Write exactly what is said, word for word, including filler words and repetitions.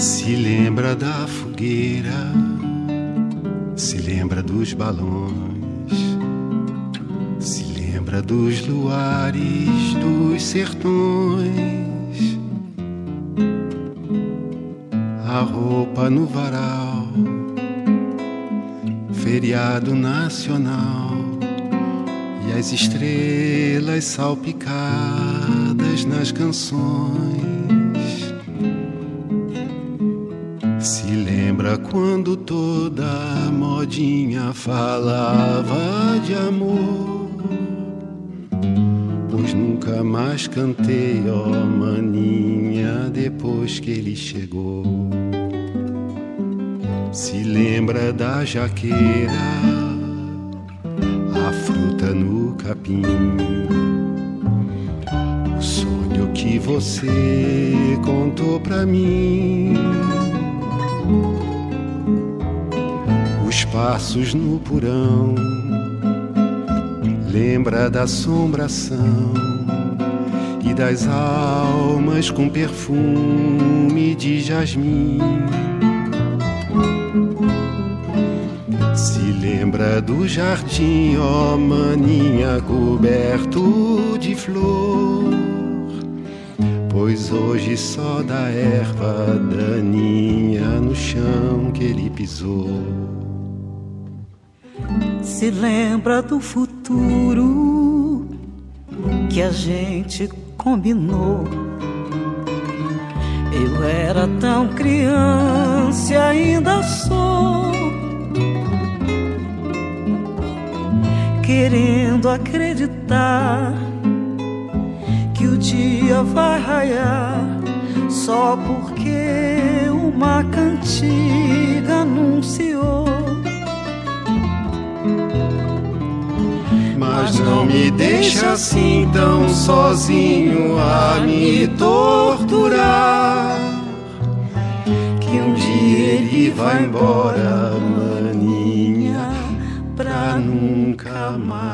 Se lembra da fogueira, se lembra dos balões, se lembra dos luares dos sertões, a roupa no varal, feriado nacional, e as estrelas salpicadas nas canções. Se lembra quando toda modinha falava de amor, pois nunca mais cantei, ó maninha, depois que ele chegou. Se lembra da jaqueira, a fruta no capim, o sonho que você contou pra mim, os passos no porão. Lembra da assombração e das almas com perfume de jasmim. Se lembra do jardim, ó maninha, coberto de flor, pois hoje só dá erva daninha no chão que ele pisou. Se lembra do futuro que a gente combinou. Eu era tão criança e ainda sou, querendo acreditar que o dia vai raiar, só porque uma cantiga anunciou. Mas não me deixa assim tão sozinho a me torturar, que um dia ele vai embora, maninha, pra nunca mais.